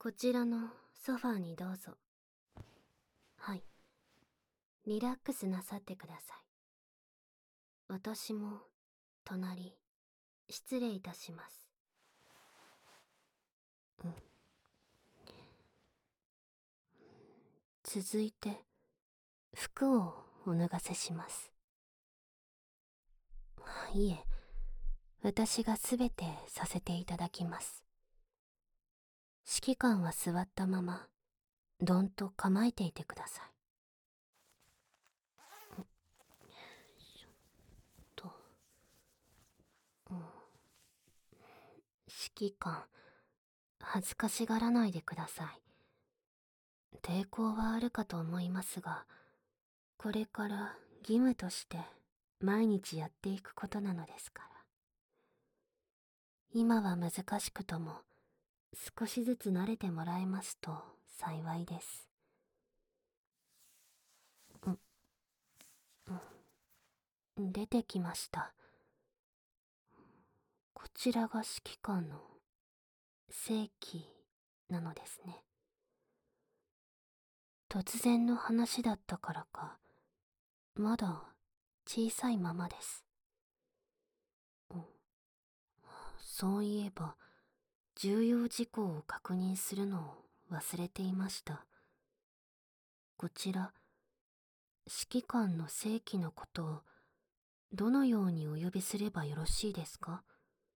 こちらのソファーにどうぞ。はい。リラックスなさってください。私も、隣、失礼いたします。続いて、服をお脱がせします。いえ、私がすべてさせていただきます。指揮官は座ったまま、どんと構えていてください。と、指揮官、恥ずかしがらないでください。抵抗はあるかと思いますが、これから義務として毎日やっていくことなのですから。今は難しくとも少しずつ慣れてもらえますと幸いです。出てきました。こちらが指揮官の正規なのですね。突然の話だったからか、まだ小さいままです。そういえば、重要事項を確認するのを忘れていました。こちら、指揮官の正規のことをどのようにお呼びすればよろしいですか？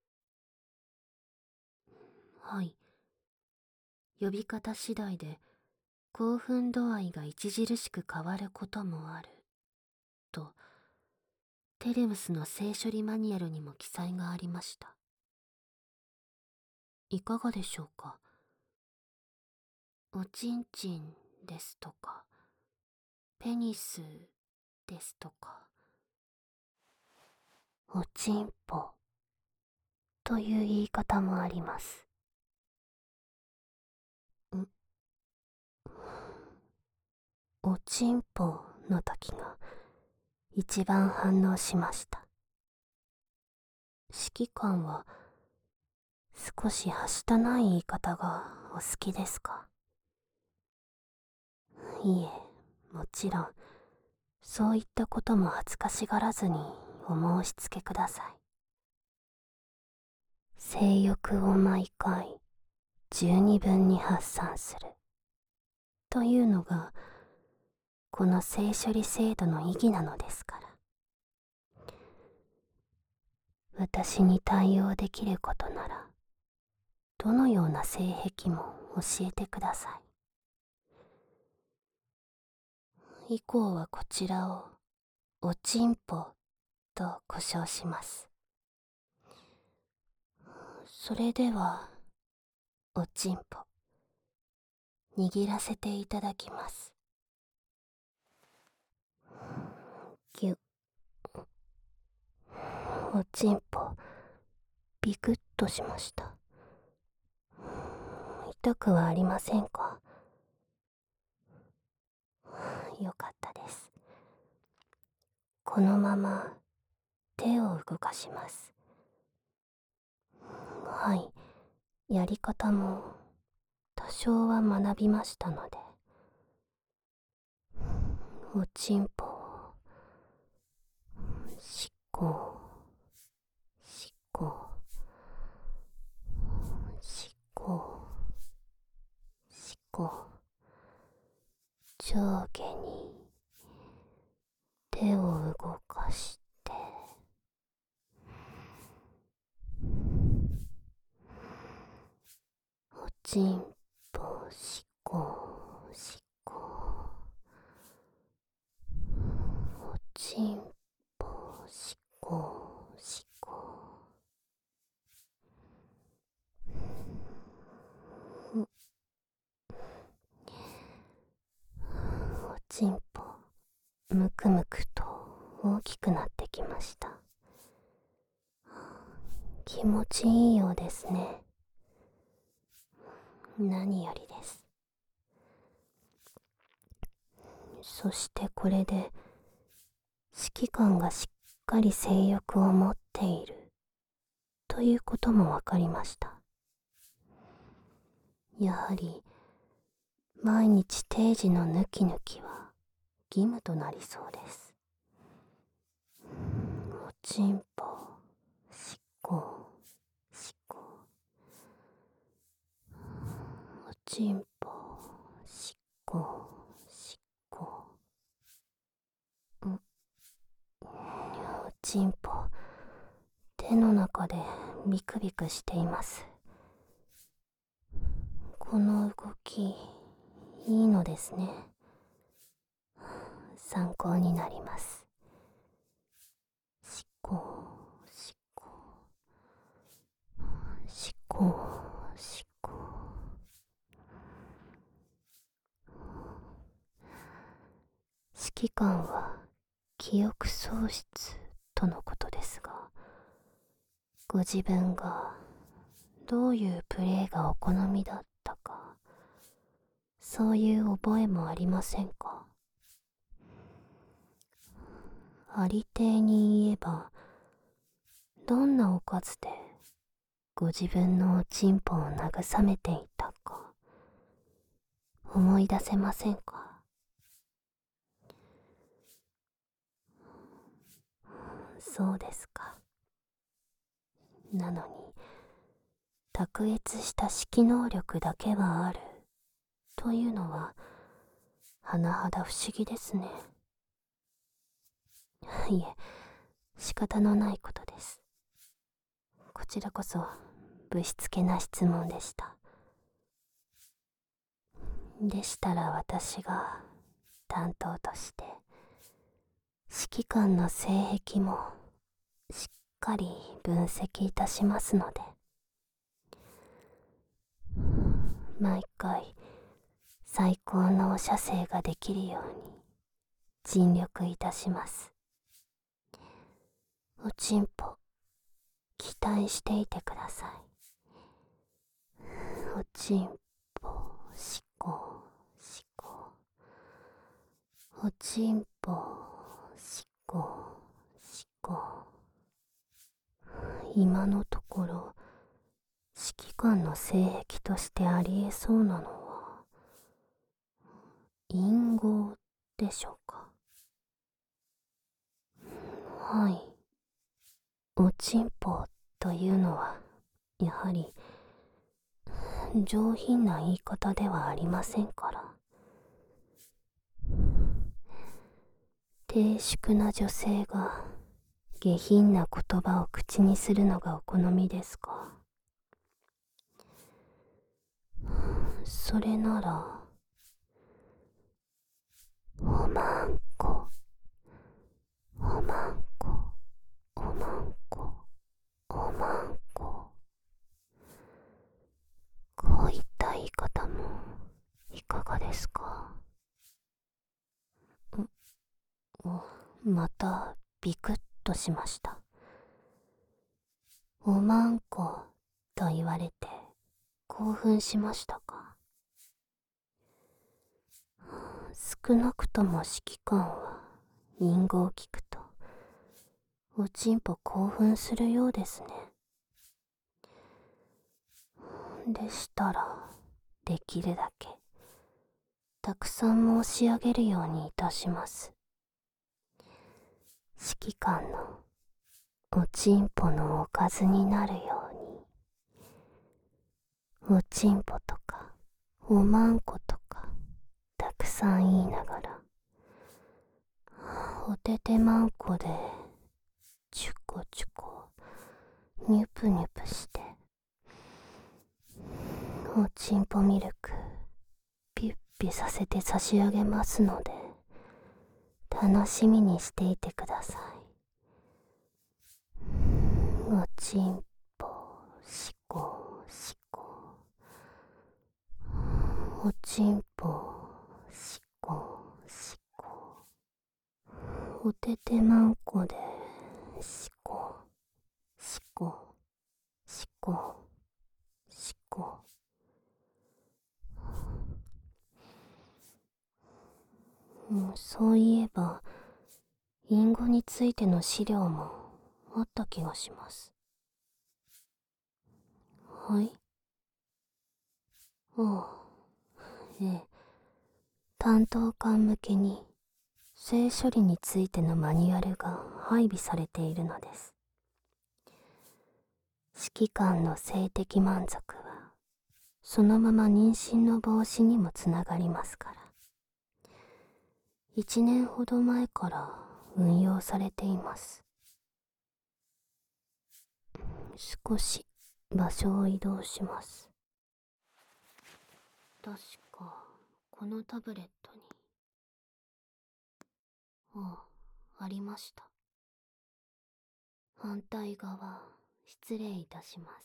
はい。呼び方次第で興奮度合いが著しく変わることもある。と、テレムスの性処理マニュアルにも記載がありました。いかがでしょうか？おちんちんですとか、ペニスですとか、おちんぽという言い方もあります。おちんぽの時が一番反応しました。指揮官は少しはしたない言い方がお好きですか？いえ、もちろんそういったことも恥ずかしがらずにお申し付けください。性欲を毎回十二分に発散するというのがこの性処理制度の意義なのですから。私に対応できることならどのような性癖も教えてください。以降はこちらをおちんぽと呼称します。それではおちんぽ握らせていただきます。ぎゅおちんぽビクッとしました。痛くはありませんか？よかったです。このまま手を動かします。はい、やり方も多少は学びましたので。おちんぽをしっこしっこしっこしっこ、上下に手を動かしておちんぽしっこしっこ、おちんぽしっこしっこ、おちんぽむくむくと大きくなってきました。気持ちいいようですね。何よりです。そしてこれで指揮官がしっかり性欲を持っているということもわかりました。 やはり毎日定時の抜き抜きは義務となりそうです。おちんぽ、しっこ、しっこ。おちんぽ、しっこ、しっこ。おちんぽ、手の中でビクビクしています。この動き、いいのですね。参考になります。しっこ、しっこ、しっこ、しっこ。指揮官は記憶喪失とのことですが、ご自分がどういうプレーがお好みだったか、そういう覚えもありませんか？ありていに言えば、どんなおかずでご自分のおちんぽを慰めていたか、思い出せませんか？そうですか。なのに、卓越した指揮能力だけはあるというのは、甚だ不思議ですね。いえ、仕方のないことです。こちらこそ、ぶしつけな質問でした。でしたら私が担当として、指揮官の性癖もしっかり分析いたしますので、毎回最高のお射精ができるように尽力いたします。おちんぽ、期待していてください。おちんぽ、しこ、しこ。おちんぽ、しこ、しこ。今のところ、指揮官の性癖としてありえそうなのは、隠語でしょうか。はい。おちんぽというのは、やはり、上品な言い方ではありませんから。低粛な女性が下品な言葉を口にするのがお好みですか？それなら、おまんこ、おまんこ、おまんこ、おまんこ。こういった言い方もいかがですか？またビクッとしました。おまんこと言われて興奮しましたか？少なくとも指揮官は隠語を聞くとおちんぽ興奮するようですね。でしたらできるだけたくさん申し上げるようにいたします。指揮官のおちんぽのおかずになるように、おちんぽとかおまんことかたくさん言いながら、おててまんこでチュコチュコニュプニュプしておちんぽミルクピュッピュさせて差し上げますので、楽しみにしていてください。おちんぽしこしこ、おちんぽしこしこ、おててまんこでしこしこしこしこ。そういえば隠語についての資料もあった気がします。はい。 おう、ええ。担当官向けに性処理についてのマニュアルが配備されているのです。指揮官の性的満足はそのまま妊娠の防止にもつながりますから。1年ほど前から運用されています。少し場所を移動します。確かこのタブレットに。ありました。反対側、失礼いたします。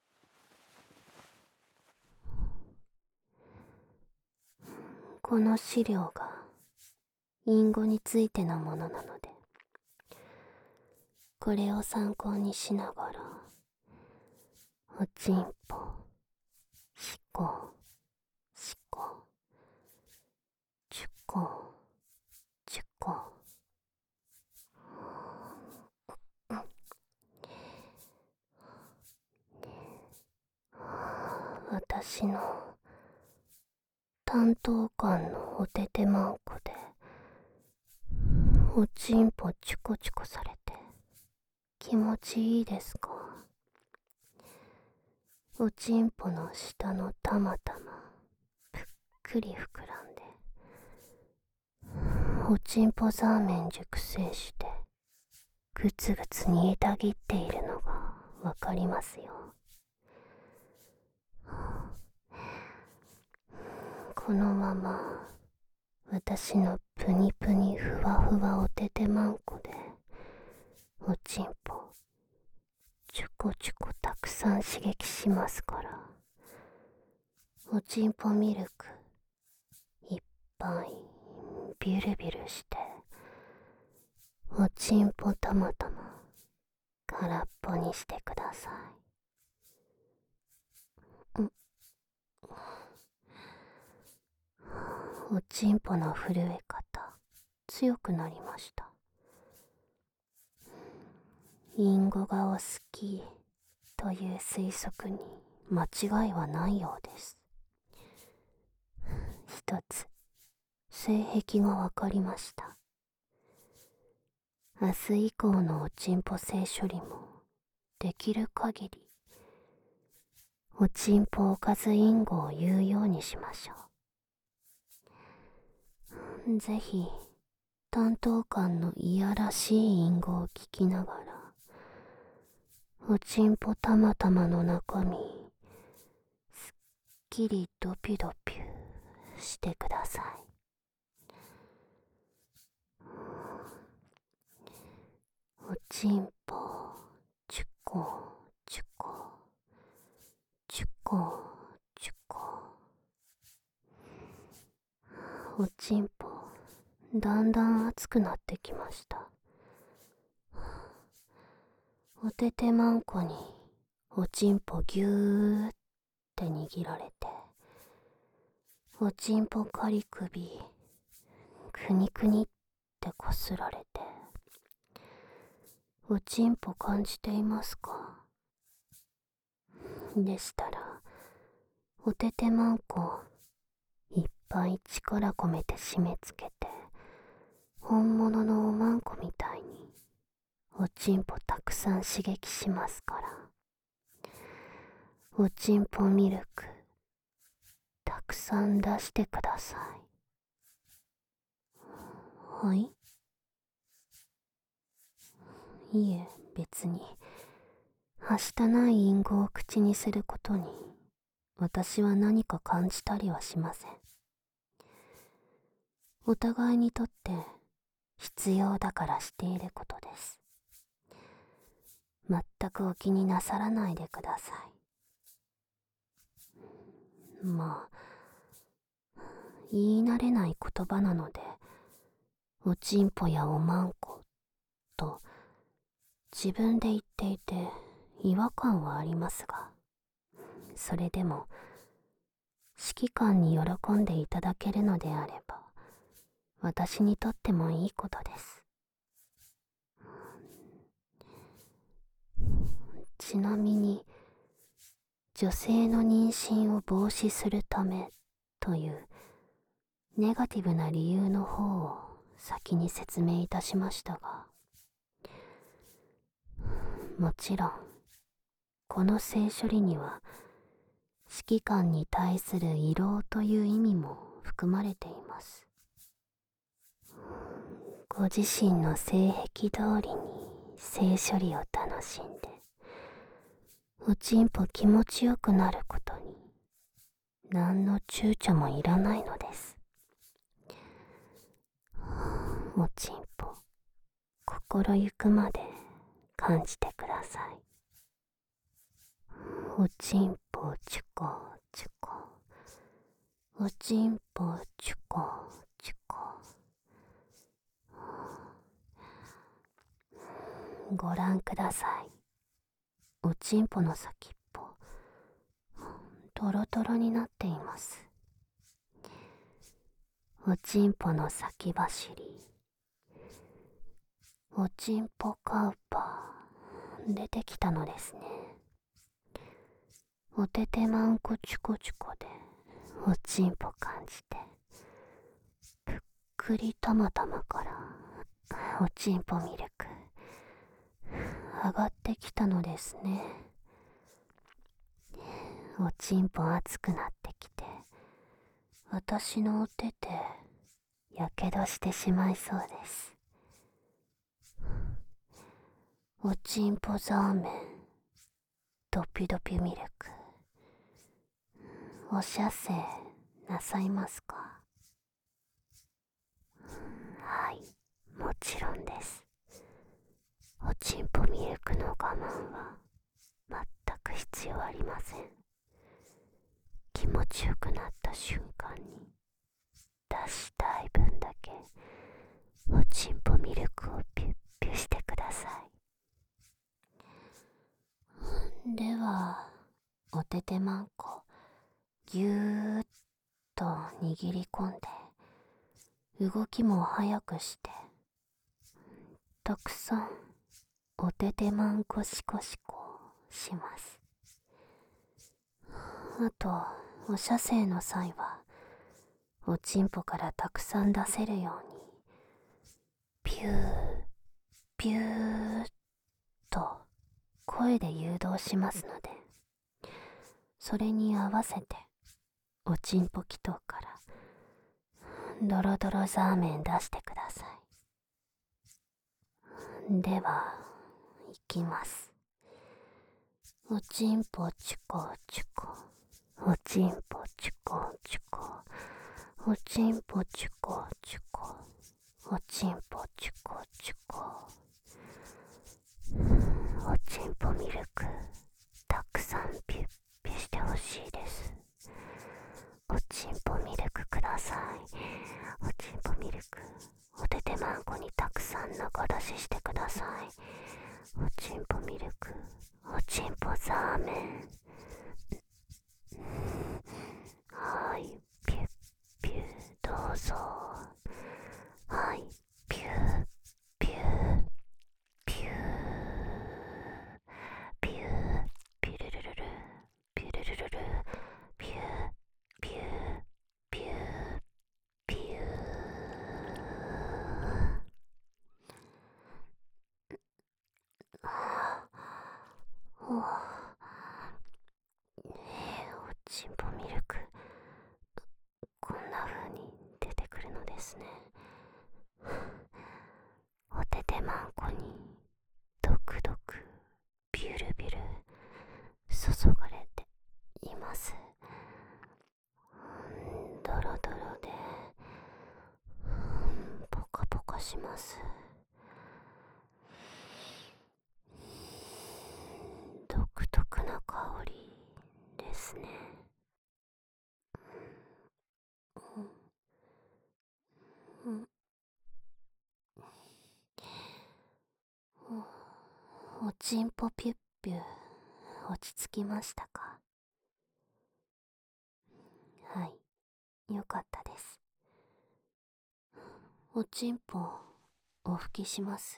この資料が隠語についてのものなので、これを参考にしながら、おちんぽ、しこ、しこ、ちゅこ、ちゅこ。私の担当官のおててまんこで、おちんぽチュコチュコされて気持ちいいですか？おちんぽの下のたまたまぷっくり膨らんで、おちんぽザーメン熟成してグツグツ煮えたぎっているのがわかりますよ。このまま私のプニプニふわふわおててまんこでおちんぽチュコチュコたくさん刺激しますから。おちんぽミルクいっぱいビュルビュルして、おちんぽたまたま空っぽにしてください。おちんぽの震え方強くなりました。インゴがお好きという推測に間違いはないようです。一つ性癖がわかりました。明日以降のおちんぽ性処理もできる限りおちんぽおかずインゴを言うようにしましょう。ぜひ担当官のいやらしいインゴを聞きながら、おちんぽたまたまの中身すっきりドピュドピュしてください。おちんぽチュコチュコチュコチュコ。おちんぽだんだん熱くなってきました。おててまんこにおちんぽぎゅーって握られて、おちんぽかり首くにくにってこすられて、おちんぽ感じていますか？でしたらおててまんこいっぱい力込めて締め付けて、本物のおまんこみたいにおちんぽたくさん刺激しますから。おちんぽミルクたくさん出してください。はい？いえ、別にはしたない隠語を口にすることに私は何か感じたりはしません。お互いにとって必要だからしていることです。全くお気になさらないでください。まあ、言い慣れない言葉なので、おちんぽやおまんこと自分で言っていて違和感はありますが、それでも指揮官に喜んでいただけるのであれば、私にとってもいいことです。ちなみに女性の妊娠を防止するためというネガティブな理由の方を先に説明いたしましたが、もちろんこの性処理には指揮官に対する慰労という意味も含まれています。ご自身の性癖通りに性処理を楽しんでおちんぽ気持ちよくなることに何の躊躇もいらないのです。おちんぽ心ゆくまで感じてください。おちんぽチュコチュコ、おちんぽチュコチュコ。ご覧ください。おちんぽの先っぽトロトロになっています。おちんぽの先走り、おちんぽカウパー出てきたのですね。おててまんこチュコチュコでおちんぽ感じて、ぷっくりたまたまからおちんぽミルク上がってきたのですね。おちんぽ熱くなってきて、私のお手でやけどしてしまいそうです。おちんぽザーメンドピドピミルク、お射精なさいますか？はい、もちろんです。おちんぽミルクの我慢は全く必要ありません。気持ちよくなった瞬間に出したい分だけおちんぽミルクをピュッピュしてください。ではおててまんこぎゅーっと握り込んで動きも速くしてたくさんおててまんこシコシコします。あとお射精の際はおちんぽからたくさん出せるようにピューピューっと声で誘導しますので、それに合わせておちんぽ気筒からドロドロザーメン出してください。ではいきます。おちんぽチュコチュコ、おちんぽチュコチュコ、おちんぽチュコチュコ、おちんぽチュコチュコ。おちんぽミルクたくさんピュッピュしてほしいです。おちんぽミルクください。おちんぽミルクおててまんこにたくさん流ししてください。おちんぽミルク、おちんぽザーメン。はい、ピュッピュどうぞ。はい、ピュッピュッピューピューピュルルルルピュルルルルピューピューピューピュー。おちんぽミルクこんな風に出てくるのですね。おててまんこにドクドクビュルビュル注がれています。ドロドロでポカポカします。独特な香りですね。うん、おちんぽピュッピュ落ち着きましたか？はい、よかったです。おちんぽお拭きします。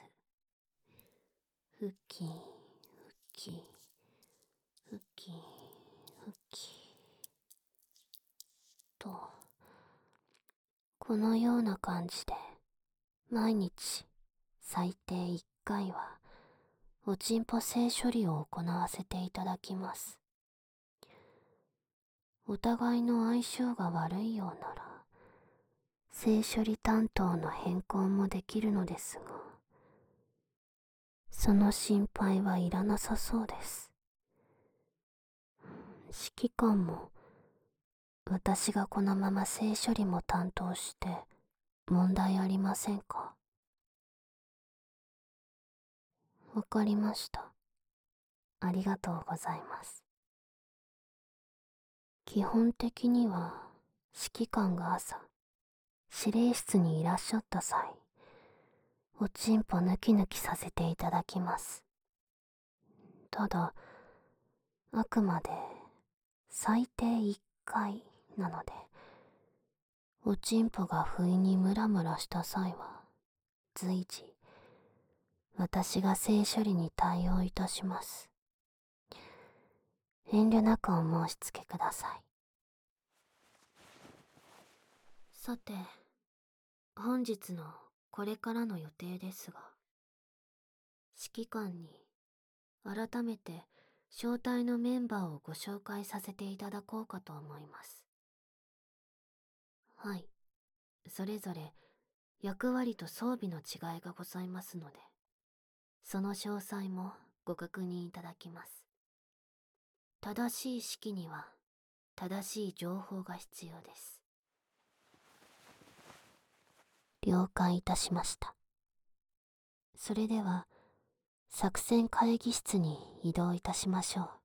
ふきふきふきふきと、このような感じで毎日最低1回はおちんぽ性処理を行わせていただきます。お互いの相性が悪いようなら性処理担当の変更もできるのですが、その心配はいらなさそうです。指揮官も私がこのまま性処理も担当して問題ありませんか？わかりました。ありがとうございます。基本的には指揮官が朝指令室にいらっしゃった際、おちんぽヌキヌキさせていただきます。ただ、あくまで最低1回なので、おちんぽが不意にムラムラした際は随時私が性処理に対応いたします。遠慮なくお申し付けください。さて、本日のこれからの予定ですが、指揮官に改めて招待のメンバーをご紹介させていただこうかと思います。はい、それぞれ役割と装備の違いがございますので、その詳細もご確認いただきます。正しい指揮には正しい情報が必要です。了解いたしました。それでは作戦会議室に移動いたしましょう。